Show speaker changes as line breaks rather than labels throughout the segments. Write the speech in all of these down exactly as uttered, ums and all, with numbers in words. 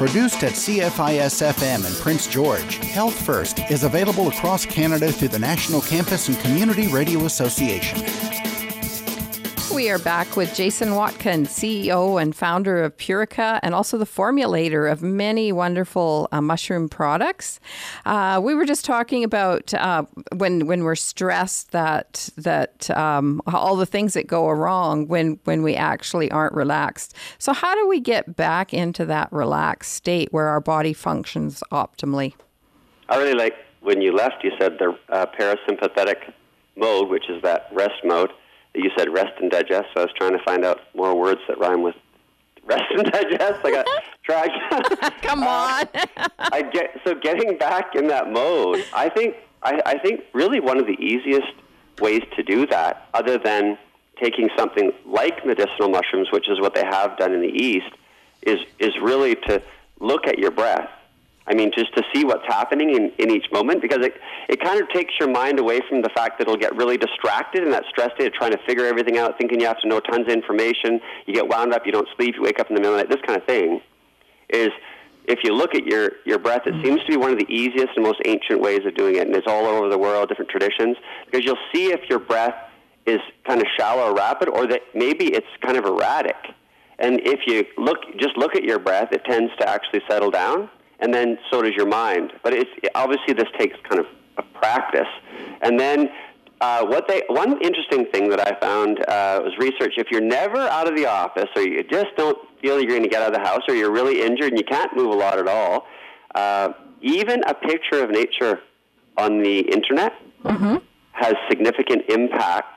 Produced at C F I S F M in Prince George, Health First is available across Canada through the National Campus and Community Radio Association.
We are back with Jason Watkins, C E O and founder of Purica, and also the formulator of many wonderful uh, mushroom products. Uh, we were just talking about uh, when when we're stressed that that um, all the things that go wrong when when we actually aren't relaxed. So how do we get back into that relaxed state where our body functions optimally?
I really like when you left. You said the uh, parasympathetic mode, which is that rest mode. You said rest and digest, so I was trying to find out more words that rhyme with rest and digest. I got tracked.
Come on.
uh, I get so getting back in that mode. I think I, I think really one of the easiest ways to do that, other than taking something like medicinal mushrooms, which is what they have done in the East, is is really to look at your breath. I mean, just to see what's happening in, in each moment, because it, it kind of takes your mind away from the fact that it'll get really distracted in that stress state of trying to figure everything out, thinking you have to know tons of information, you get wound up, you don't sleep, you wake up in the middle of the night, this kind of thing, is if you look at your, your breath, it seems to be one of the easiest and most ancient ways of doing it, and it's all over the world, different traditions, because you'll see if your breath is kind of shallow or rapid, or that maybe it's kind of erratic. And if you look, just look at your breath, it tends to actually settle down. And then so does your mind. But it's obviously this takes kind of a practice. And then uh, what they one interesting thing that I found uh, was research. If you're never out of the office, or you just don't feel you're going to get out of the house, or you're really injured and you can't move a lot at all, uh, even a picture of nature on the internet mm-hmm. has significant impact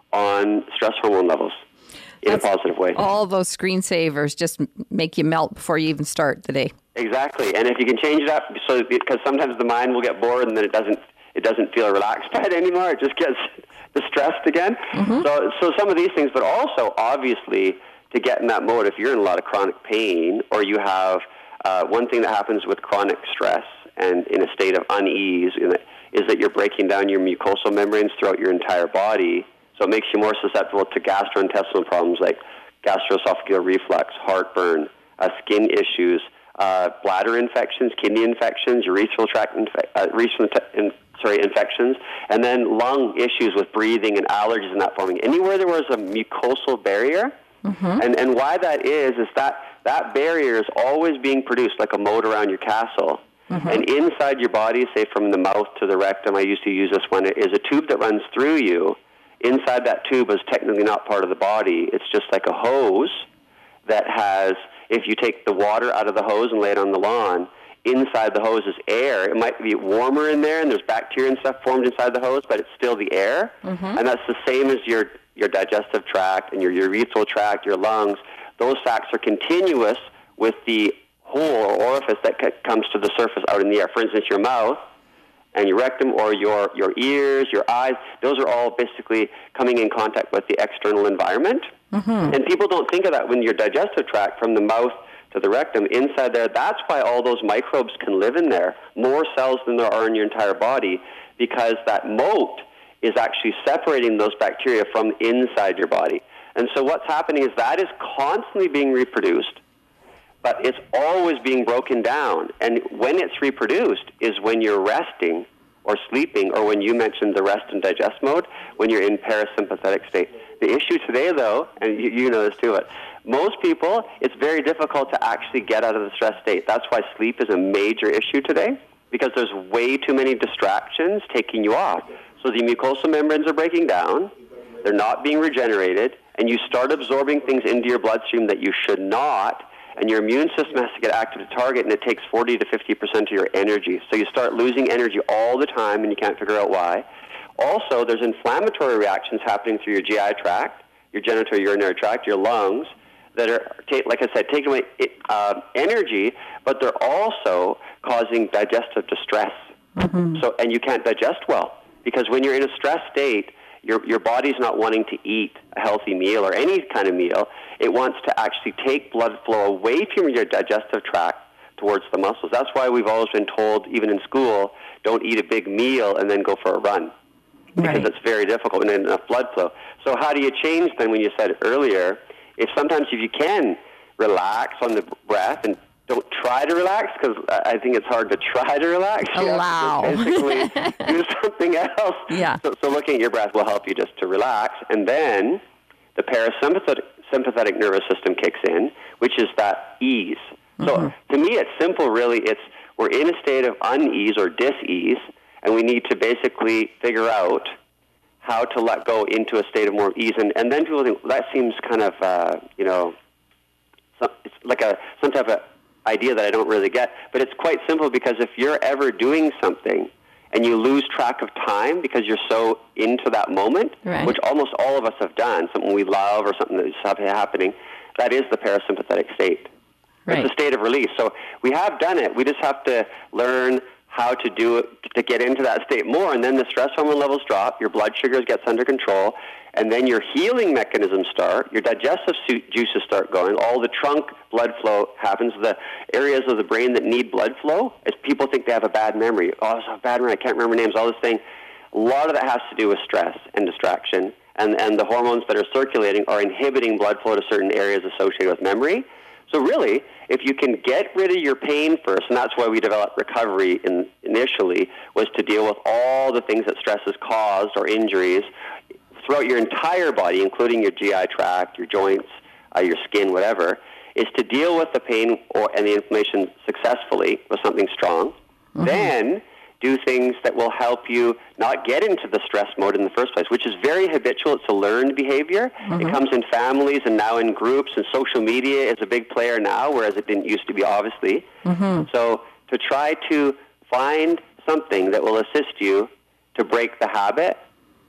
on stress hormone levels in That's a positive way.
All those screensavers just make you melt before you even start the day.
Exactly, and if you can change it up, so because sometimes the mind will get bored and then it doesn't it doesn't feel relaxed by it anymore. It just gets distressed again. Mm-hmm. So, so some of these things, but also obviously to get in that mode, if you're in a lot of chronic pain, or you have uh, one thing that happens with chronic stress and in a state of unease, is that you're breaking down your mucosal membranes throughout your entire body. So it makes you more susceptible to gastrointestinal problems like gastroesophageal reflux, heartburn, uh, skin issues. Uh, bladder infections, kidney infections, urethral tract infe- uh, urethral in, sorry, infections, and then lung issues with breathing and allergies and that forming. Anywhere there was a mucosal barrier, mm-hmm. and, and why that is, is that that barrier is always being produced like a moat around your castle. Mm-hmm. And inside your body, say from the mouth to the rectum, I used to use this one, is a tube that runs through you. Inside that tube is technically not part of the body. It's just like a hose that has... If you take the water out of the hose and lay it on the lawn, inside the hose is air. It might be warmer in there, and there's bacteria and stuff formed inside the hose, but it's still the air. Mm-hmm. And that's the same as your, your digestive tract and your urethral tract, your lungs. Those sacs are continuous with the hole or orifice that c- comes to the surface out in the air. For instance, your mouth and your rectum, or your, your ears, your eyes, those are all basically coming in contact with the external environment. Mm-hmm. And people don't think of that when your digestive tract, from the mouth to the rectum, inside there, that's why all those microbes can live in there, more cells than there are in your entire body, because that moat is actually separating those bacteria from inside your body. And so what's happening is that is constantly being reproduced, but it's always being broken down. And when it's reproduced is when you're resting or sleeping, or when you mentioned the rest and digest mode, when you're in parasympathetic state. The issue today, though, and you, you know this too, but most people, it's very difficult to actually get out of the stress state. That's why sleep is a major issue today, because there's way too many distractions taking you off. So the mucosal membranes are breaking down, they're not being regenerated, and you start absorbing things into your bloodstream that you should not, and your immune system has to get active to target, and it takes forty to fifty percent of your energy. So you start losing energy all the time, and you can't figure out why. Also, there's inflammatory reactions happening through your G I tract, your genitourinary tract, your lungs, that are, like I said, taking away uh, energy, but they're also causing digestive distress. Mm-hmm. So, and you can't digest well, because when you're in a stress state, your your body's not wanting to eat a healthy meal or any kind of meal. It wants to actually take blood flow away from your digestive tract towards the muscles. That's why we've always been told, even in school, don't eat a big meal and then go for a run, because right. it's very difficult and enough blood flow. So how do you change then, when you said earlier, if sometimes if you can relax on the breath and don't try to relax, because I think it's hard to try to relax.
Allow.
You have to just basically do something else.
Yeah.
So, so looking at your breath will help you just to relax. And then the parasympathetic sympathetic nervous system kicks in, which is that ease. Mm-hmm. So to me, it's simple, really. It's we're in a state of unease or dis-ease, and we need to basically figure out how to let go into a state of more ease. And, and then people think, well, that seems kind of, uh, you know, some, it's like a some type of idea that I don't really get. But it's quite simple, because if you're ever doing something and you lose track of time because you're so into that moment,
right.
which almost all of us have done, something we love or something that's happening, that is the parasympathetic state.
Right.
It's a state of release. So we have done it. We just have to learn how to do it, to get into that state more, and then the stress hormone levels drop, your blood sugars gets under control, and then your healing mechanisms start, your digestive juices start going, all the trunk blood flow happens, the areas of the brain that need blood flow, as people think they have a bad memory. Oh, I have a bad memory, I can't remember names, all this thing. A lot of that has to do with stress and distraction, and, and the hormones that are circulating are inhibiting blood flow to certain areas associated with memory. So really, if you can get rid of your pain first, and that's why we developed recovery in, initially, was to deal with all the things that stress has caused or injuries throughout your entire body, including your G I tract, your joints, uh, your skin, whatever, is to deal with the pain or and the inflammation successfully with something strong. Mm-hmm. Then do things that will help you not get into the stress mode in the first place, which is very habitual. It's a learned behavior. Mm-hmm. It comes in families and now in groups, and social media is a big player now, whereas it didn't used to be, obviously. Mm-hmm. So to try to find something that will assist you to break the habit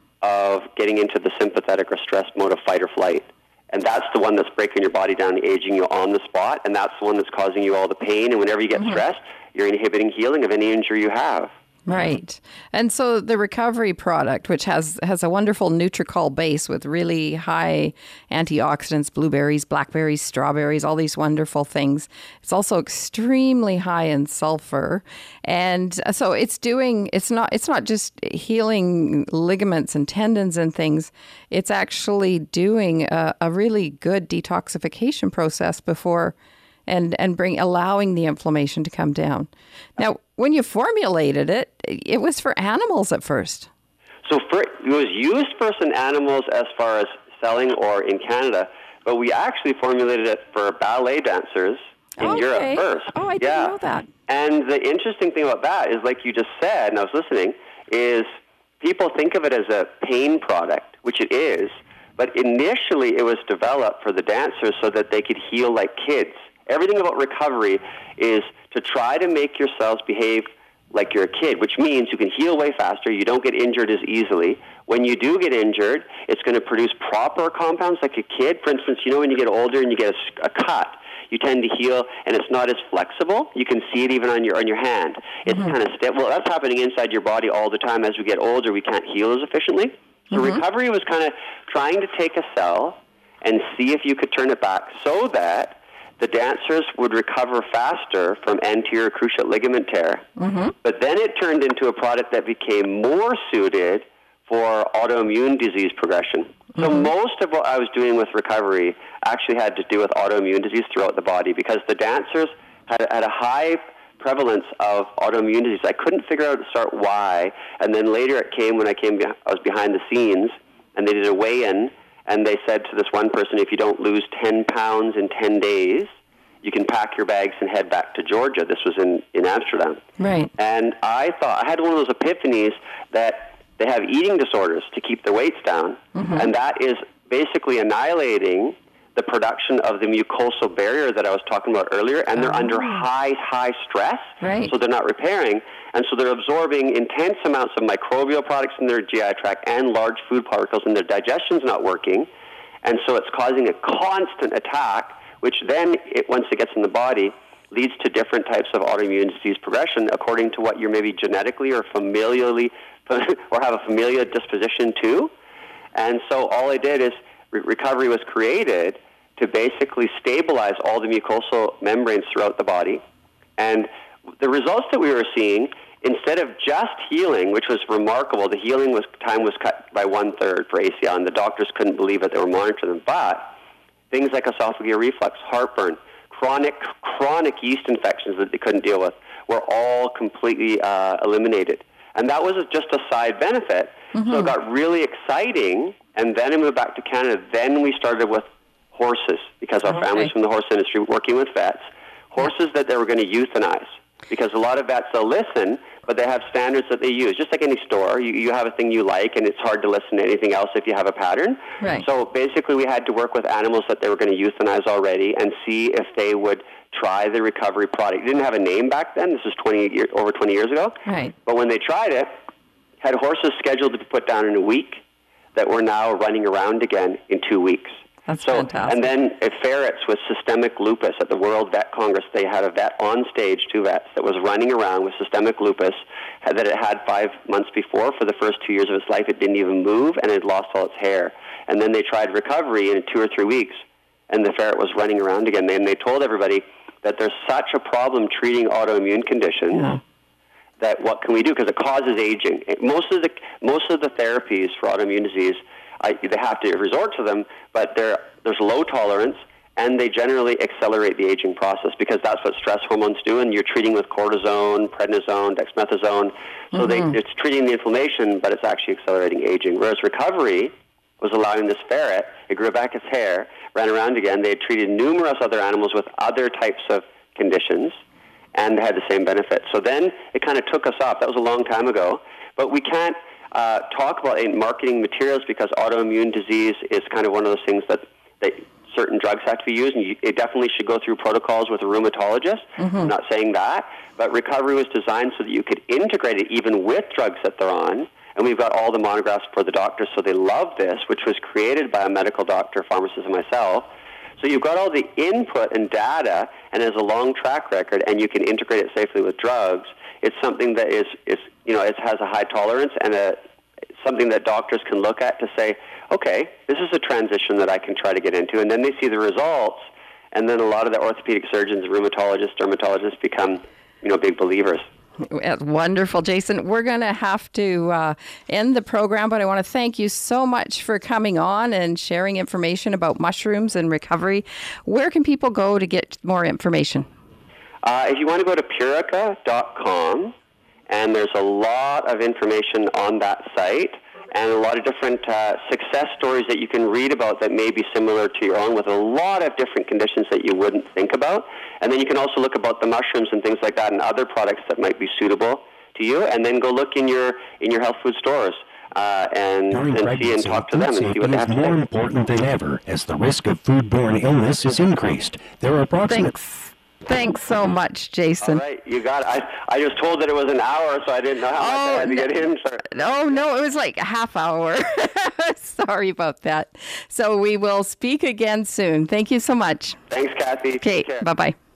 of getting into the sympathetic or stress mode of fight or flight. And that's the one that's breaking your body down and aging you on the spot, and that's the one that's causing you all the pain. And whenever you get mm-hmm. stressed, you're inhibiting healing of any injury you have.
Right. And so the recovery product, which has, has a wonderful Nutricol base with really high antioxidants, blueberries, blackberries, strawberries, all these wonderful things. It's also extremely high in sulfur. And so it's doing, it's not, it's not just healing ligaments and tendons and things. It's actually doing a, a really good detoxification process before and and bring allowing the inflammation to come down. Now, when you formulated it, it was for animals at first.
So for, it was used first in animals as far as selling or in Canada, but we actually formulated it for ballet dancers in
okay.
Europe first.
Oh, I didn't
yeah.
know that.
And the interesting thing about that is, like you just said, and I was listening, is people think of it as a pain product, which it is, but initially it was developed for the dancers so that they could heal like kids. Everything about recovery is to try to make your cells behave like you're a kid, which means you can heal way faster, you don't get injured as easily. When you do get injured, it's going to produce proper compounds like a kid. For instance, you know when you get older and you get a, a cut, you tend to heal, and it's not as flexible. You can see it even on your on your hand. It's mm-hmm. kind of stiff. Well, that's happening inside your body all the time. As we get older, we can't heal as efficiently. So mm-hmm. recovery was kind of trying to take a cell and see if you could turn it back so that the dancers would recover faster from anterior cruciate ligament tear. Mm-hmm. But then it turned into a product that became more suited for autoimmune disease progression. Mm-hmm. So most of what I was doing with recovery actually had to do with autoimmune disease throughout the body, because the dancers had, had a high prevalence of autoimmune disease. I couldn't figure out to start why, and then later it came when I came. I was behind the scenes, and they did a weigh-in, and they said to this one person, if you don't lose ten pounds in ten days, you can pack your bags and head back to Georgia. This was in, in Amsterdam.
Right.
And I thought, I had one of those epiphanies that they have eating disorders to keep their weights down, mm-hmm. and that is basically annihilating the production of the mucosal barrier that I was talking about earlier, and they're oh. under high, high stress,
right.
so they're not repairing, and so they're absorbing intense amounts of microbial products in their G I tract and large food particles, and their digestion's not working, and so it's causing a constant attack, which then, it, once it gets in the body, leads to different types of autoimmune disease progression according to what you're maybe genetically or familially, or have a familial disposition to. And so all I did is, re- recovery was created to basically stabilize all the mucosal membranes throughout the body. And the results that we were seeing, instead of just healing, which was remarkable, the healing was time was cut by one-third for A C L, and the doctors couldn't believe it. They were monitoring them. But things like esophageal reflux, heartburn, chronic, chronic yeast infections that they couldn't deal with were all completely uh, eliminated. And that was just a side benefit. Mm-hmm. So it got really exciting, and then I moved back to Canada. Then we started with horses, because our okay. family's from the horse industry, working with vets, horses that they were going to euthanize. Because a lot of vets, they'll listen, but they have standards that they use. Just like any store, you, you have a thing you like, and it's hard to listen to anything else if you have a pattern.
Right.
So basically we had to work with animals that they were going to euthanize already and see if they would try the recovery product. It didn't have a name back then. This was twenty years, over twenty years ago.
Right.
But when they tried it, had horses scheduled to be put down in a week that were now running around again in two weeks.
That's
so,
fantastic.
And then uh, ferrets with systemic lupus at the World Vet Congress, they had a vet on stage, two vets, that was running around with systemic lupus had, that it had five months before. For the first two years of its life, it didn't even move, and it lost all its hair. And then they tried recovery in two or three weeks, and the ferret was running around again. And they told everybody that there's such a problem treating autoimmune conditions yeah. that what can we do? Because it causes aging. Most of the most of the therapies for autoimmune disease, I, they have to resort to them, but there's low tolerance, and they generally accelerate the aging process, because that's what stress hormones do, and you're treating with cortisone, prednisone, dexamethasone. So mm-hmm. they, it's treating the inflammation, but it's actually accelerating aging. Whereas recovery was allowing this ferret, it grew back its hair, ran around again. They had treated numerous other animals with other types of conditions, and had the same benefit. So then it kind of took us off. That was a long time ago. But we can't uh, talk about in marketing materials, because autoimmune disease is kind of one of those things that, that certain drugs have to be used, and you, it definitely should go through protocols with a rheumatologist. Mm-hmm. I'm not saying that. But recovery was designed so that you could integrate it even with drugs that they're on. And we've got all the monographs for the doctors, so they love this, which was created by a medical doctor, pharmacist, and myself. So you've got all the input and data, and there's a long track record, and you can integrate it safely with drugs. It's something that is, is you know, it has a high tolerance, and a, something that doctors can look at to say, okay, this is a transition that I can try to get into. And then they see the results, and then a lot of the orthopedic surgeons, rheumatologists, dermatologists become, you know, big believers.
Wonderful, Jason. We're going to have to uh, end the program, but I want to thank you so much for coming on and sharing information about mushrooms and recovery. Where can people go to get more information?
Uh, if you want to go to purica dot com, and there's a lot of information on that site, and a lot of different uh, success stories that you can read about that may be similar to your own, with a lot of different conditions that you wouldn't think about. And then you can also look about the mushrooms and things like that, and other products that might be suitable to you. And then go look in your in your health food stores uh, and, and see and talk to them and see what they have to say.
More important than ever as the risk of foodborne illness is increased. There are approximately.
Thanks. Thanks so much, Jason.
All right, you got it. I, I was told that it was an hour, so I didn't know how much oh, I had to get in. So.
No, no, it was like a half hour. Sorry about that. So we will speak again soon. Thank you so much.
Thanks, Kathy.
Okay, bye-bye.